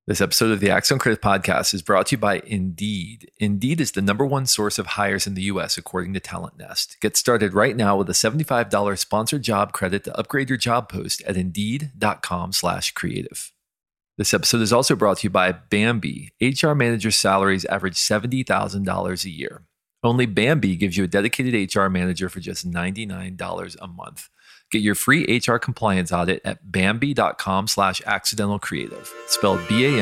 This episode of the Axon Creative Podcast is brought to you by Indeed. Indeed is the number one source of hires in the U.S., according to Talent Nest. Get started right now with a $75 sponsored job credit to upgrade your job post at Indeed.com/creative. This episode is also brought to you by Bambee. HR managers' salaries average $70,000 a year. Only Bambee gives you a dedicated HR manager for just $99 a month. Get your free HR compliance audit at Bambee.com/accidentalcreative. Spelled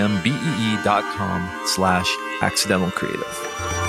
BAMBEE.com/accidentalcreative.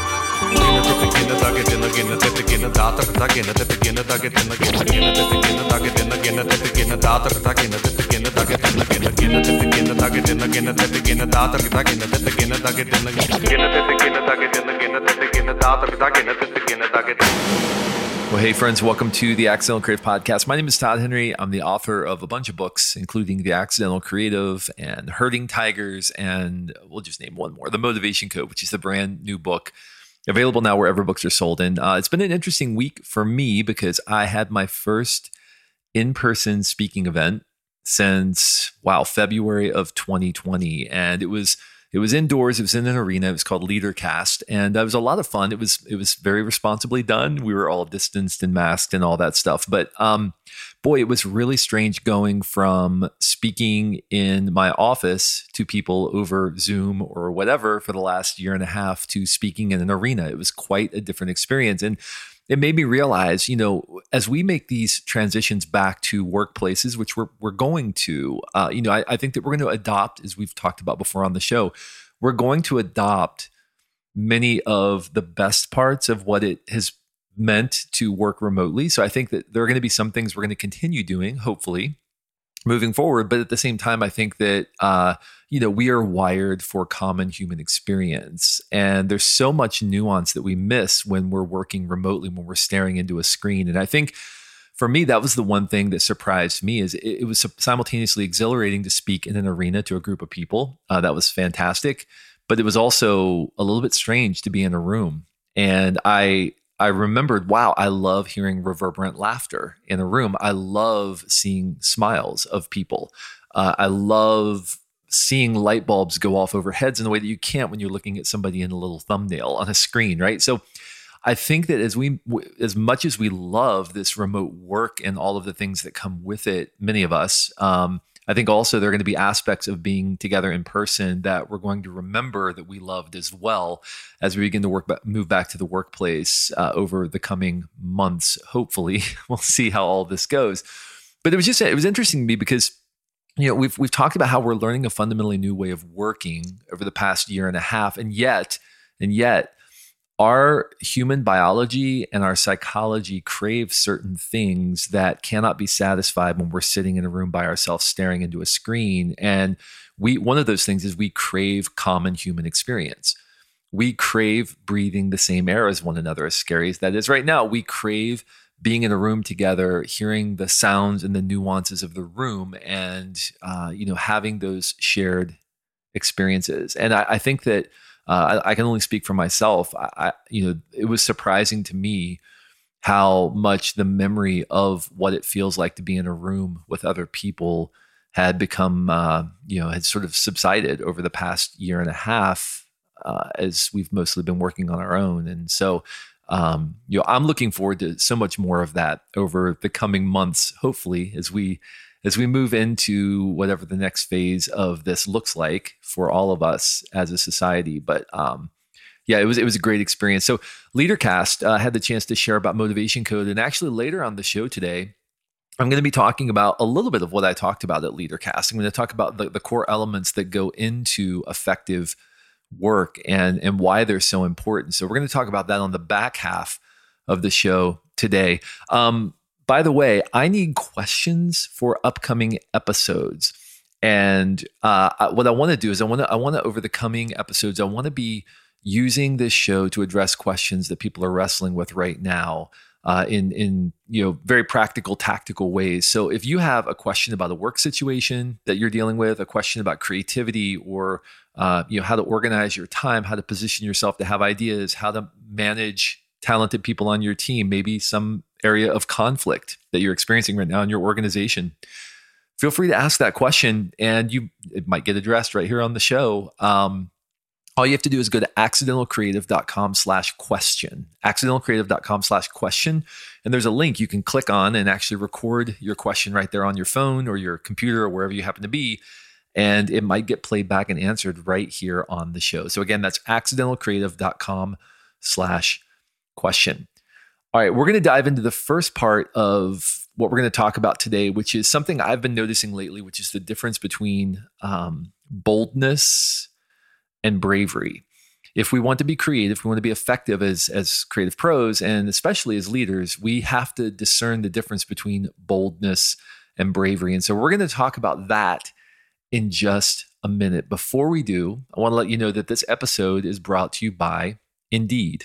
Well, hey friends, welcome to the Accidental Creative Podcast. My name is Todd Henry. I'm the author of a bunch of books, including The Accidental Creative and Herding Tigers, and we'll just name one more, The Motivation Code, which is the brand new book available now wherever books are sold. And it's been an interesting week for me because I had my first in-person speaking event since, February of 2020. And it was indoors. It was in an arena. It was called LeaderCast, and it was a lot of fun. It was very responsibly done. We were all distanced and masked and all that stuff. But boy, it was really strange going from speaking in my office to people over Zoom or whatever for the last year and a half to speaking in an arena. It was quite a different experience, and it made me realize, as we make these transitions back to workplaces, which we're going to, I think that we're going to adopt, as we've talked about before on the show, we're going to adopt many of the best parts of what it has meant to work remotely. So I think that there are going to be some things we're going to continue doing, hopefully, moving forward. But at the same time, I think that, we are wired for common human experience. And there's so much nuance that we miss when we're working remotely, when we're staring into a screen. And I think for me, that was the one thing that surprised me is it was simultaneously exhilarating to speak in an arena to a group of people. That was fantastic. But it was also a little bit strange to be in a room. And I remembered, I love hearing reverberant laughter in a room. I love seeing smiles of people. I love seeing light bulbs go off over heads in a way that you can't when you're looking at somebody in a little thumbnail on a screen, right? So I think that as much as we love this remote work and all of the things that come with it, many of us, I think also there are going to be aspects of being together in person that we're going to remember that we loved as well as we begin to move back to the workplace over the coming months. Hopefully, we'll see how all this goes. But it was interesting to me because we've talked about how we're learning a fundamentally new way of working over the past year and a half, and yet, our human biology and our psychology crave certain things that cannot be satisfied when we're sitting in a room by ourselves staring into a screen. And one of those things is we crave common human experience. We crave breathing the same air as one another, as scary as that is right now. We crave being in a room together, hearing the sounds and the nuances of the room, and having those shared experiences. And I think that I can only speak for myself. It was surprising to me how much the memory of what it feels like to be in a room with other people had become, had sort of subsided over the past year and a half as we've mostly been working on our own. And so, I'm looking forward to so much more of that over the coming months, hopefully, as we move into whatever the next phase of this looks like for all of us as a society. But it was a great experience. So LeaderCast had the chance to share about Motivation Code. And actually later on the show today, I'm going to be talking about a little bit of what I talked about at LeaderCast. I'm going to talk about the core elements that go into effective work and why they're so important. So we're going to talk about that on the back half of the show today. By the way, I need questions for upcoming episodes. And what I want to do is I want to over the coming episodes, I want to be using this show to address questions that people are wrestling with right now in very practical, tactical ways. So if you have a question about a work situation that you're dealing with, a question about creativity, or how to organize your time, how to position yourself to have ideas, how to manage talented people on your team, maybe some area of conflict that you're experiencing right now in your organization, feel free to ask that question, and it might get addressed right here on the show. All you have to do is go to accidentalcreative.com/question, accidentalcreative.com/question. And there's a link you can click on and actually record your question right there on your phone or your computer or wherever you happen to be. And it might get played back and answered right here on the show. So again, that's accidentalcreative.com/question. All right, we're going to dive into the first part of what we're going to talk about today, which is something I've been noticing lately, which is the difference between boldness and bravery. If we want to be creative, we want to be effective as creative pros, and especially as leaders, we have to discern the difference between boldness and bravery. And so we're going to talk about that in just a minute. Before we do, I want to let you know that this episode is brought to you by Indeed.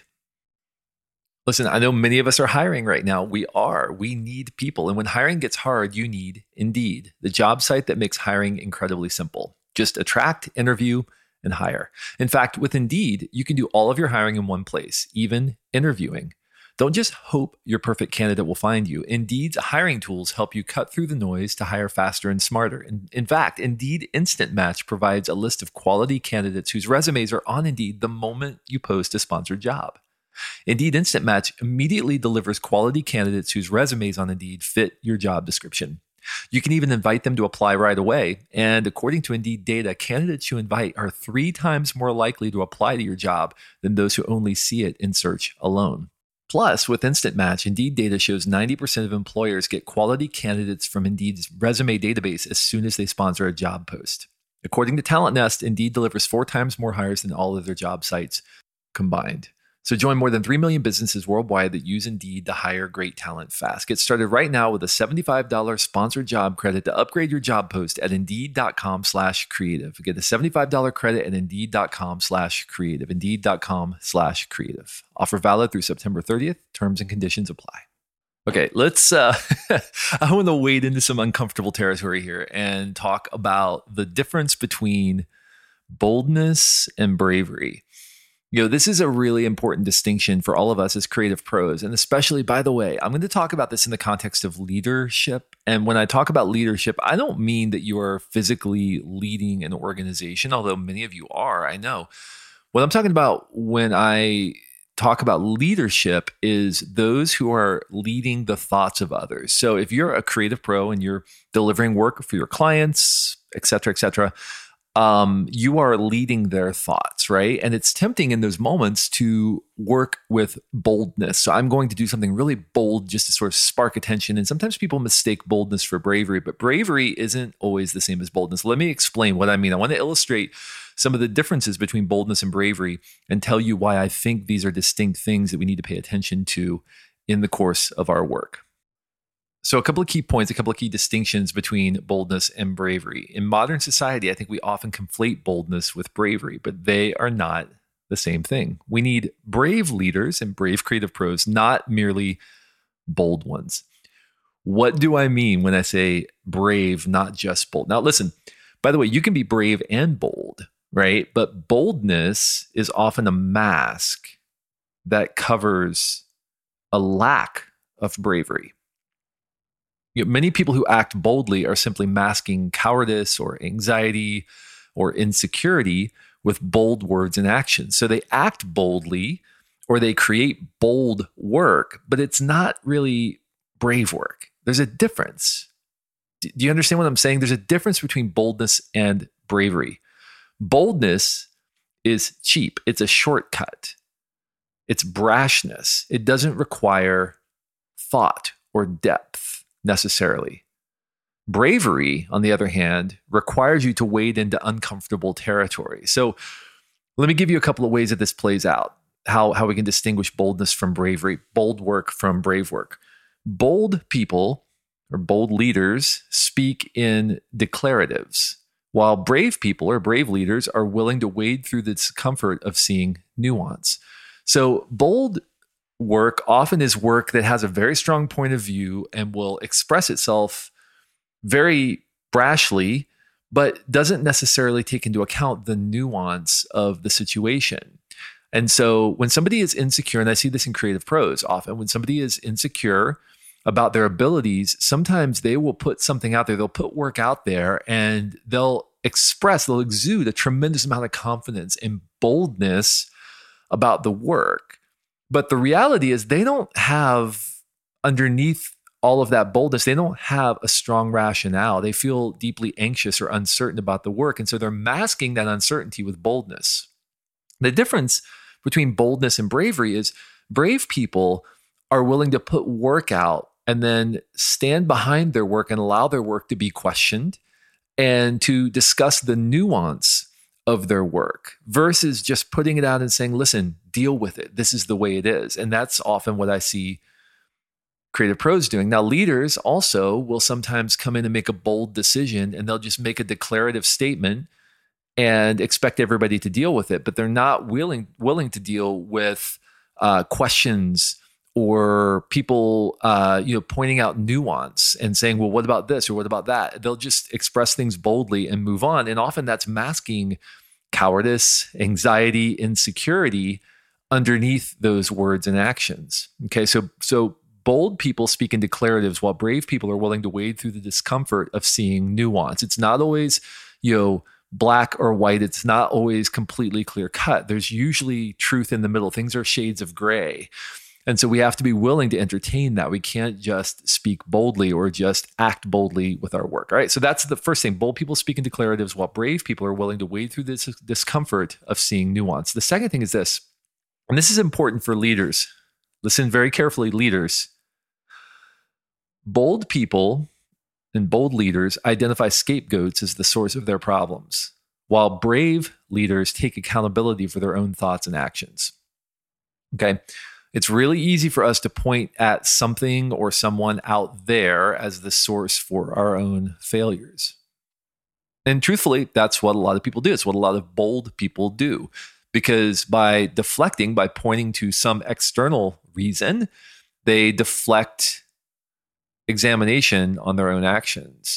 Listen, I know many of us are hiring right now. We need people. And when hiring gets hard, you need Indeed, the job site that makes hiring incredibly simple. Just attract, interview, and hire. In fact, with Indeed, you can do all of your hiring in one place, even interviewing. Don't just hope your perfect candidate will find you. Indeed's hiring tools help you cut through the noise to hire faster and smarter. In fact, Indeed Instant Match provides a list of quality candidates whose resumes are on Indeed the moment you post a sponsored job. Indeed Instant Match immediately delivers quality candidates whose resumes on Indeed fit your job description. You can even invite them to apply right away. And according to Indeed data, candidates you invite are 3 times more likely to apply to your job than those who only see it in search alone. Plus, with Instant Match, Indeed data shows 90% of employers get quality candidates from Indeed's resume database as soon as they sponsor a job post. According to Talent Nest, Indeed delivers 4 times more hires than all other job sites combined. So join more than 3 million businesses worldwide that use Indeed to hire great talent fast. Get started right now with a $75 sponsored job credit to upgrade your job post at Indeed.com/creative. Get a $75 credit at Indeed.com/creative. Indeed.com/creative. Offer valid through September 30th. Terms and conditions apply. Okay, let's, I want to wade into some uncomfortable territory here and talk about the difference between boldness and bravery. This is a really important distinction for all of us as creative pros. And especially, by the way, I'm going to talk about this in the context of leadership. And when I talk about leadership, I don't mean that you are physically leading an organization, although many of you are, I know. What I'm talking about when I talk about leadership is those who are leading the thoughts of others. So if you're a creative pro and you're delivering work for your clients, et cetera, you are leading their thoughts, right? And it's tempting in those moments to work with boldness. So I'm going to do something really bold just to sort of spark attention. And sometimes people mistake boldness for bravery, but bravery isn't always the same as boldness. Let me explain what I mean. I want to illustrate some of the differences between boldness and bravery and tell you why I think these are distinct things that we need to pay attention to in the course of our work. So a couple of key points, a couple of key distinctions between boldness and bravery. In modern society, I think we often conflate boldness with bravery, but they are not the same thing. We need brave leaders and brave creative pros, not merely bold ones. What do I mean when I say brave, not just bold? Now, listen, by the way, you can be brave and bold, right? But boldness is often a mask that covers a lack of bravery. Many people who act boldly are simply masking cowardice or anxiety or insecurity with bold words and actions. So they act boldly or they create bold work, but it's not really brave work. There's a difference. Do you understand what I'm saying? There's a difference between boldness and bravery. Boldness is cheap. It's a shortcut. It's brashness. It doesn't require thought or depth necessarily. Bravery, on the other hand, requires you to wade into uncomfortable territory. So let me give you a couple of ways that this plays out, how we can distinguish boldness from bravery, bold work from brave work. Bold people or bold leaders speak in declaratives, while brave people or brave leaders are willing to wade through the discomfort of seeing nuance. So bold work often is work that has a very strong point of view and will express itself very brashly, but doesn't necessarily take into account the nuance of the situation. And so when somebody is insecure, and I see this in creative pros often, when somebody is insecure about their abilities, sometimes they will put something out there, they'll put work out there, and they'll exude a tremendous amount of confidence and boldness about the work. But the reality is they don't have, underneath all of that boldness, they don't have a strong rationale. They feel deeply anxious or uncertain about the work. And so they're masking that uncertainty with boldness. The difference between boldness and bravery is brave people are willing to put work out and then stand behind their work and allow their work to be questioned and to discuss the nuance of their work versus just putting it out and saying, listen, deal with it. This is the way it is. And that's often what I see creative pros doing. Now, leaders also will sometimes come in and make a bold decision, and they'll just make a declarative statement and expect everybody to deal with it, but they're not willing to deal with questions or people pointing out nuance and saying, well, what about this or what about that? They'll just express things boldly and move on. And often that's masking cowardice, anxiety, insecurity underneath those words and actions. Okay, so bold people speak in declaratives while brave people are willing to wade through the discomfort of seeing nuance. It's not always, black or white. It's not always completely clear cut. There's usually truth in the middle. Things are shades of gray. And so we have to be willing to entertain that. We can't just speak boldly or just act boldly with our work. All right. So that's the first thing. Bold people speak in declaratives while brave people are willing to wade through this discomfort of seeing nuance. The second thing is this, and this is important for leaders. Listen very carefully, leaders. Bold people and bold leaders identify scapegoats as the source of their problems, while brave leaders take accountability for their own thoughts and actions. Okay. It's really easy for us to point at something or someone out there as the source for our own failures. And truthfully, that's what a lot of people do. It's what a lot of bold people do. Because by deflecting, by pointing to some external reason, they deflect examination on their own actions.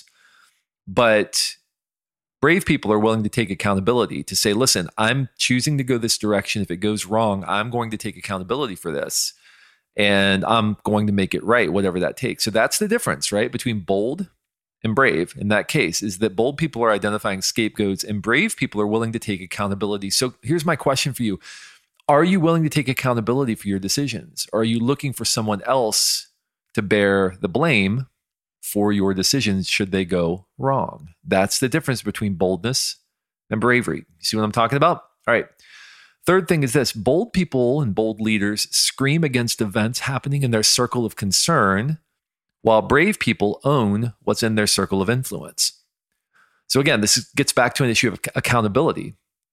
But brave people are willing to take accountability to say, listen, I'm choosing to go this direction. If it goes wrong, I'm going to take accountability for this. And I'm going to make it right, whatever that takes. So that's the difference, right? Between bold and brave in that case, is that bold people are identifying scapegoats and brave people are willing to take accountability. So here's my question for you. Are you willing to take accountability for your decisions? Or are you looking for someone else to bear the blame for your decisions should they go wrong? That's the difference between boldness and bravery. You see what I'm talking about? All right. Third thing is this. Bold people and bold leaders scream against events happening in their circle of concern, while brave people own what's in their circle of influence. So again, this gets back to an issue of accountability.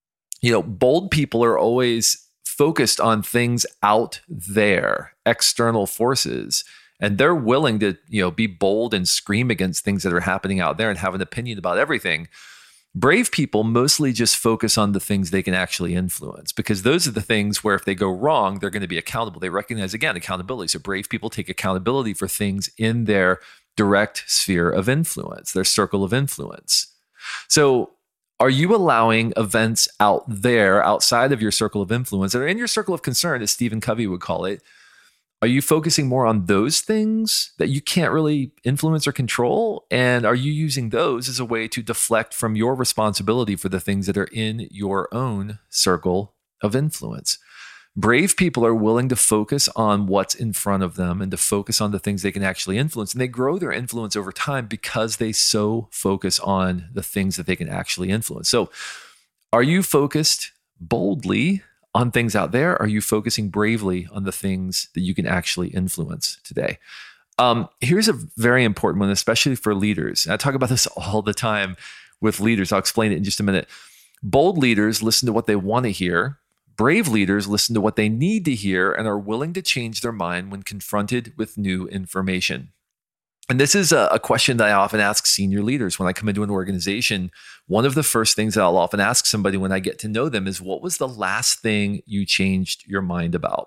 Bold people are always focused on things out there, external forces, and they're willing to, be bold and scream against things that are happening out there and have an opinion about everything. Brave people mostly just focus on the things they can actually influence, because those are the things where if they go wrong, they're going to be accountable. They recognize, again, accountability. So brave people take accountability for things in their direct sphere of influence, their circle of influence. So are you allowing events out there, outside of your circle of influence, that are in your circle of concern, as Stephen Covey would call it? Are you focusing more on those things that you can't really influence or control? And are you using those as a way to deflect from your responsibility for the things that are in your own circle of influence? Brave people are willing to focus on what's in front of them and to focus on the things they can actually influence. And they grow their influence over time because they so focus on the things that they can actually influence. So are you focused boldly on things out there? Are you focusing bravely on the things that you can actually influence today? Here's a very important one, especially for leaders. And I talk about this all the time with leaders. I'll explain it in just a minute. Bold leaders listen to what they want to hear. Brave leaders listen to what they need to hear and are willing to change their mind when confronted with new information. And this is a question that I often ask senior leaders when I come into an organization. One of the first things that I'll often ask somebody when I get to know them is, what was the last thing you changed your mind about?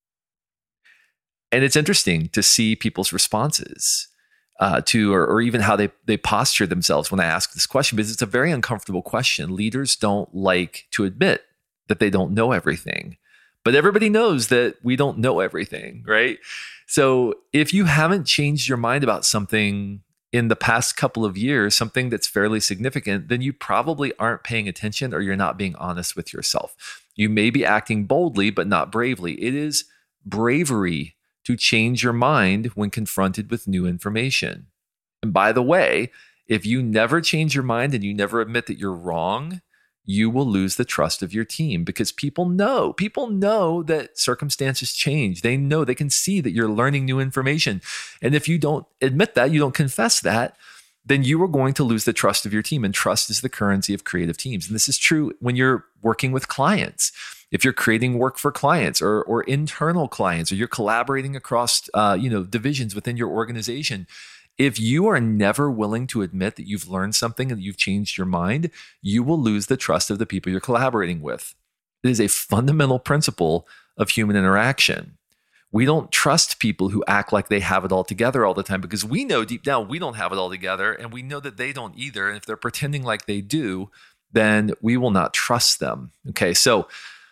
And it's interesting to see people's responses or even how they posture themselves when I ask this question, because it's a very uncomfortable question. Leaders don't like to admit that they don't know everything, but everybody knows that we don't know everything, right? So if you haven't changed your mind about something in the past couple of years, something that's fairly significant, then you probably aren't paying attention or you're not being honest with yourself. You may be acting boldly, but not bravely. It is bravery to change your mind when confronted with new information. And by the way, if you never change your mind and you never admit that you're wrong, you will lose the trust of your team because people know that circumstances change. They know, they can see that you're learning new information. And if you don't admit that, you don't confess that, then you are going to lose the trust of your team. And trust is the currency of creative teams. And this is true when you're working with clients. If you're creating work for clients or internal clients, or you're collaborating across divisions within your organization, if you are never willing to admit that you've learned something and that you've changed your mind, you will lose the trust of the people you're collaborating with. It is a fundamental principle of human interaction. We don't trust people who act like they have it all together all the time because we know deep down we don't have it all together and we know that they don't either. And if they're pretending like they do, then we will not trust them. Okay, so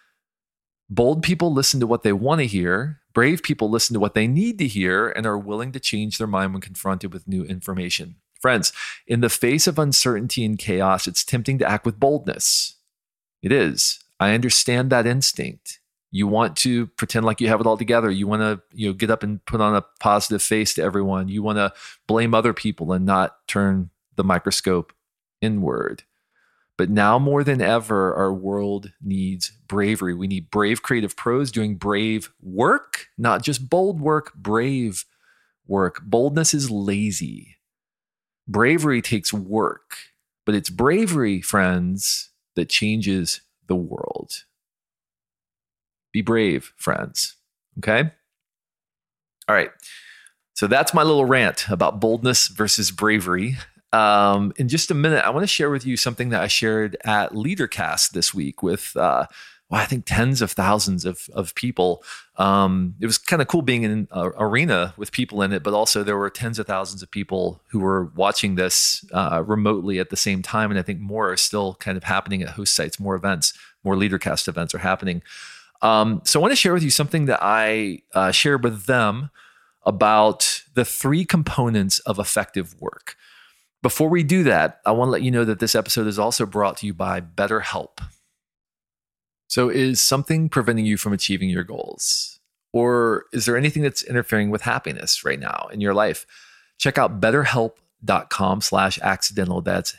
bold people listen to what they want to hear. Brave people listen to what they need to hear and are willing to change their mind when confronted with new information. Friends, in the face of uncertainty and chaos, it's tempting to act with boldness. It is. I understand that instinct. You want to pretend like you have it all together. You want to, get up and put on a positive face to everyone. You want to blame other people and not turn the microscope inward. But now more than ever, our world needs bravery. We need brave creative pros doing brave work, not just bold work, brave work. Boldness is lazy. Bravery takes work, but it's bravery, friends, that changes the world. Be brave, friends. Okay? All right. So that's my little rant about boldness versus bravery. In just a minute, I want to share with you something that I shared at LeaderCast this week with, I think tens of thousands of people. It was kind of cool being in an arena with people in it, but also there were tens of thousands of people who were watching this remotely at the same time. And I think more are still kind of happening at host sites, more events, more LeaderCast events are happening. So I want to share with you something that I shared with them about the 3 components of effective work. Before we do that, I want to let you know that this episode is also brought to you by BetterHelp. So is something preventing you from achieving your goals? Or is there anything that's interfering with happiness right now in your life? Check out betterhelp.com/accidental. That's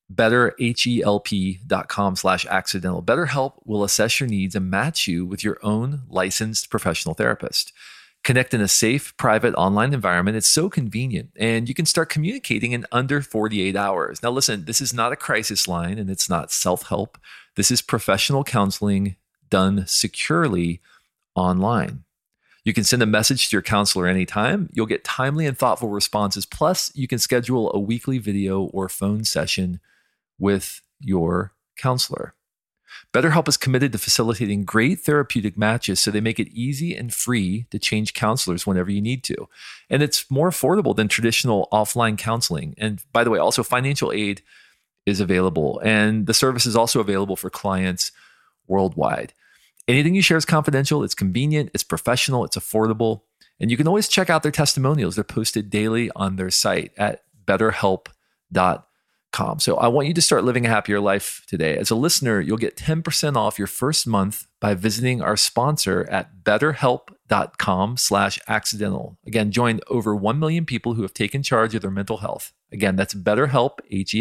betterhelp.com/accidental. BetterHelp will assess your needs and match you with your own licensed professional therapist. Connect in a safe, private online environment. It's so convenient, and you can start communicating in under 48 hours. Now, listen, this is not a crisis line, and it's not self-help. This is professional counseling done securely online. You can send a message to your counselor anytime. You'll get timely and thoughtful responses. Plus, you can schedule a weekly video or phone session with your counselor. BetterHelp is committed to facilitating great therapeutic matches, so they make it easy and free to change counselors whenever you need to. And it's more affordable than traditional offline counseling. And by the way, also financial aid is available. And the service is also available for clients worldwide. Anything you share is confidential. It's convenient. It's professional. It's affordable. And you can always check out their testimonials. They're posted daily on their site at betterhelp.com. So I want you to start living a happier life today. As a listener, you'll get 10% off your first month by visiting our sponsor at betterhelp.com/accidental. Again, join over 1 million people who have taken charge of their mental health. Again, that's betterhelp,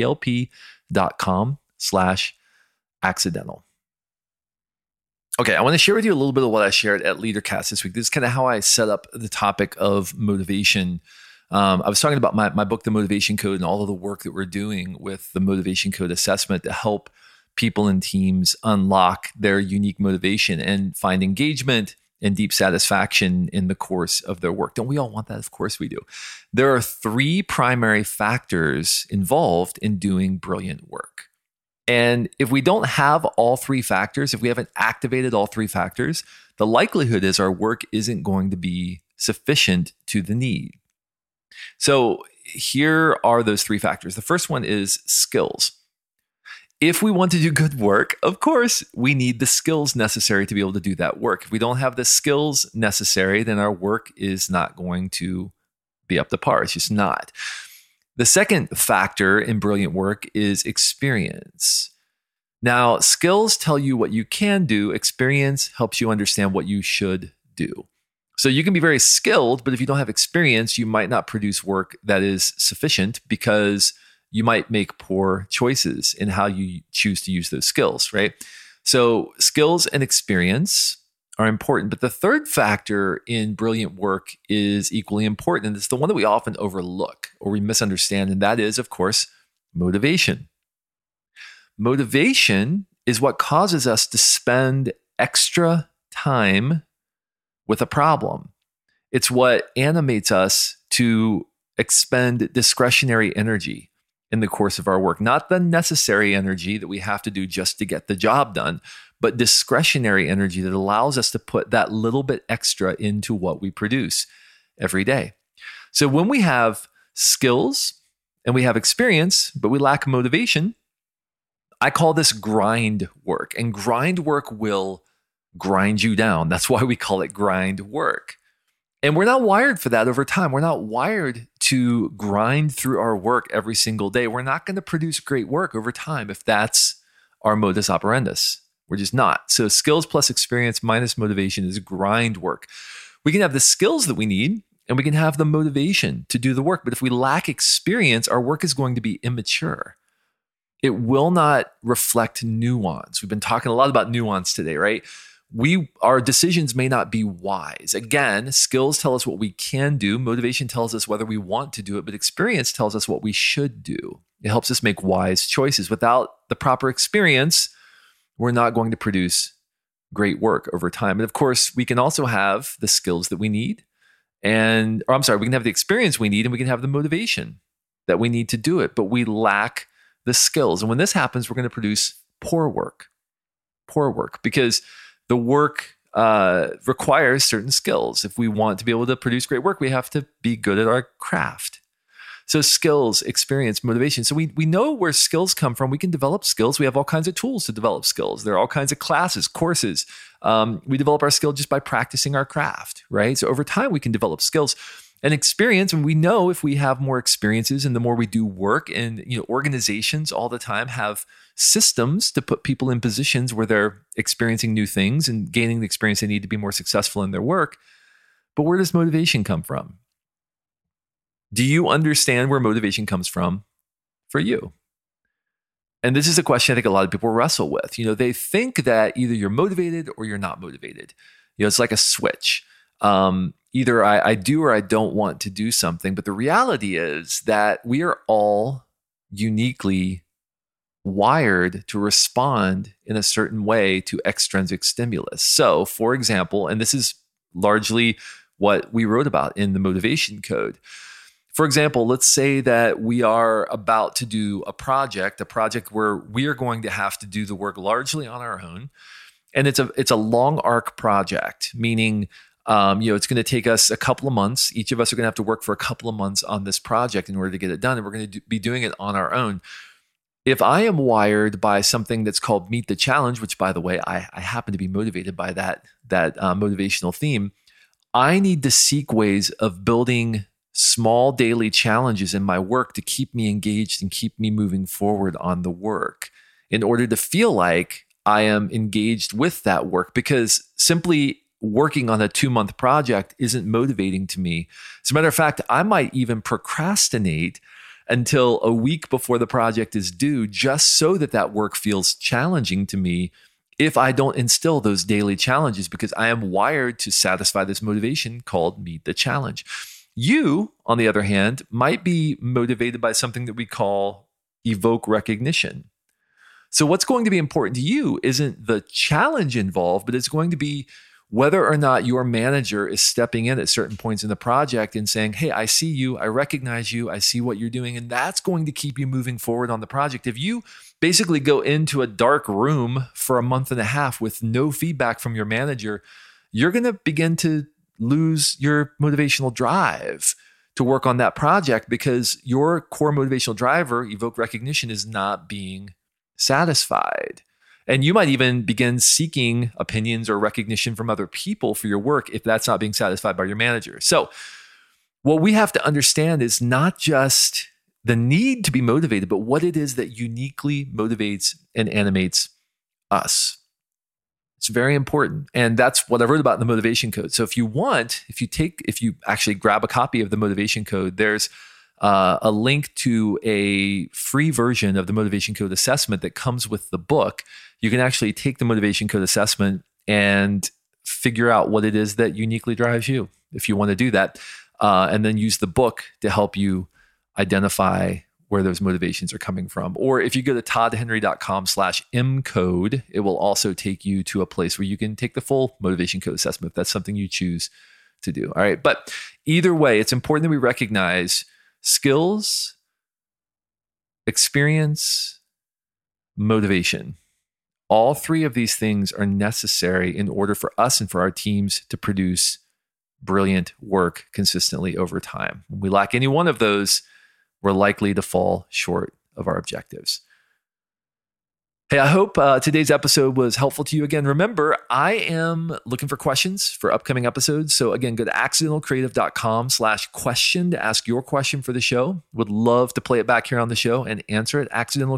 HELP.com/accidental. Okay, I want to share with you a little bit of what I shared at LeaderCast this week. This is kind of how I set up the topic of motivation. I was talking about my book, The Motivation Code, and all of the work that we're doing with the Motivation Code assessment to help people and teams unlock their unique motivation and find engagement and deep satisfaction in the course of their work. Don't we all want that? Of course we do. There are 3 primary factors involved in doing brilliant work. And if we don't have all 3 factors, if we haven't activated all 3 factors, the likelihood is our work isn't going to be sufficient to the need. So here are those 3 factors. The first one is skills. If we want to do good work, of course, we need the skills necessary to be able to do that work. If we don't have the skills necessary, then our work is not going to be up to par. It's just not. The second factor in brilliant work is experience. Now, skills tell you what you can do. Experience helps you understand what you should do. So you can be very skilled, but if you don't have experience, you might not produce work that is sufficient because you might make poor choices in how you choose to use those skills, right? So skills and experience are important. But the third factor in brilliant work is equally important. And it's the one that we often overlook or we misunderstand. And that is, of course, motivation. Motivation is what causes us to spend extra time with a problem. It's what animates us to expend discretionary energy in the course of our work, not the necessary energy that we have to do just to get the job done, but discretionary energy that allows us to put that little bit extra into what we produce every day. So when we have skills and we have experience, but we lack motivation, I call this grind work. And grind work will grind you down. That's why we call it grind work. And we're not wired for that over time. We're not wired to grind through our work every single day. We're not going to produce great work over time if that's our modus operandus. We're just not. So skills plus experience minus motivation is grind work. We can have the skills that we need and we can have the motivation to do the work. But if we lack experience, our work is going to be immature. It will not reflect nuance. We've been talking a lot about nuance today, right? Our decisions may not be wise. Again, skills tell us what we can do. Motivation tells us whether we want to do it, but experience tells us what we should do. It helps us make wise choices. Without the proper experience, we're not going to produce great work over time. And of course, we can also have the skills that we need we can have the experience we need and we can have the motivation that we need to do it, but we lack the skills. And when this happens, we're going to produce poor work because the work requires certain skills. If we want to be able to produce great work, we have to be good at our craft. So skills, experience, motivation. So we know where skills come from. We can develop skills. We have all kinds of tools to develop skills. There are all kinds of classes, courses. We develop our skill just by practicing our craft, right? So over time, we can develop skills and experience. And we know if we have more experiences and the more we do work, and organizations all the time have systems to put people in positions where they're experiencing new things and gaining the experience they need to be more successful in their work. But where does motivation come from? Do you understand where motivation comes from for you? And this is a question I think a lot of people wrestle with. They think that either you're motivated or you're not motivated. It's like a switch. Either I do or I don't want to do something. But the reality is that we are all uniquely wired to respond in a certain way to extrinsic stimulus. So, for example, and this is largely what we wrote about in the motivation code. For example, let's say that we are about to do a project where we are going to have to do the work largely on our own. And it's a long arc project, meaning it's going to take us a couple of months. Each of us are going to have to work for a couple of months on this project in order to get it done. And we're going to be doing it on our own. If I am wired by something that's called Meet the Challenge, which, by the way, I happen to be motivated by that motivational theme, I need to seek ways of building small daily challenges in my work to keep me engaged and keep me moving forward on the work in order to feel like I am engaged with that work, because simply working on a 2-month project isn't motivating to me. As a matter of fact, I might even procrastinate until a week before the project is due just so that work feels challenging to me if I don't instill those daily challenges, because I am wired to satisfy this motivation called Meet the Challenge. You, on the other hand, might be motivated by something that we call evoke recognition. So what's going to be important to you isn't the challenge involved, but it's going to be whether or not your manager is stepping in at certain points in the project and saying, hey, I see you, I recognize you, I see what you're doing. And that's going to keep you moving forward on the project. If you basically go into a dark room for a month and a half with no feedback from your manager, you're going to begin to lose your motivational drive to work on that project, because your core motivational driver, evoke recognition, is not being satisfied. And you might even begin seeking opinions or recognition from other people for your work if that's not being satisfied by your manager. So what we have to understand is not just the need to be motivated, but what it is that uniquely motivates and animates us. It's very important. And that's what I wrote about in the Motivation Code. So if you actually grab a copy of the Motivation Code, there's a link to a free version of the Motivation Code assessment that comes with the book. You can actually take the Motivation Code assessment and figure out what it is that uniquely drives you if you want to do that. And then use the book to help you identify where those motivations are coming from. Or if you go to toddhenry.com/mcode, it will also take you to a place where you can take the full Motivation Code assessment if that's something you choose to do. All right. But either way, it's important that we recognize skills, experience, motivation. All three of these things are necessary in order for us and for our teams to produce brilliant work consistently over time. When we lack any one of those, we're likely to fall short of our objectives. Hey, I hope today's episode was helpful to you. Again, remember, I am looking for questions for upcoming episodes. So again, go to accidentalcreative.com/question to ask your question for the show. Would love to play it back here on the show and answer it.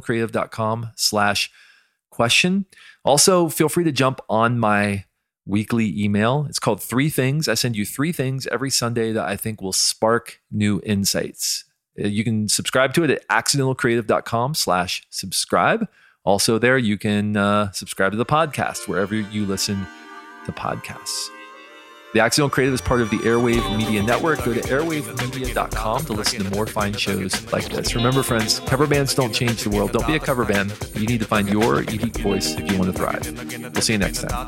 accidentalcreative.com/question. Also, feel free to jump on my weekly email. It's called 3 Things. I send you 3 things every Sunday that I think will spark new insights. You can subscribe to it at accidentalcreative.com/subscribe. Also there, you can subscribe to the podcast wherever you listen to podcasts. The Accidental Creative is part of the Airwave Media Network. Go to airwavemedia.com to listen to more fine shows like this. Remember, friends, cover bands don't change the world. Don't be a cover band. You need to find your unique voice if you want to thrive. We'll see you next time.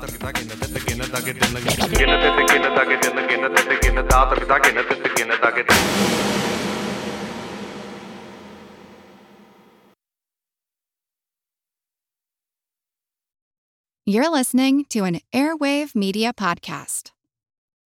You're listening to an Airwave Media Podcast.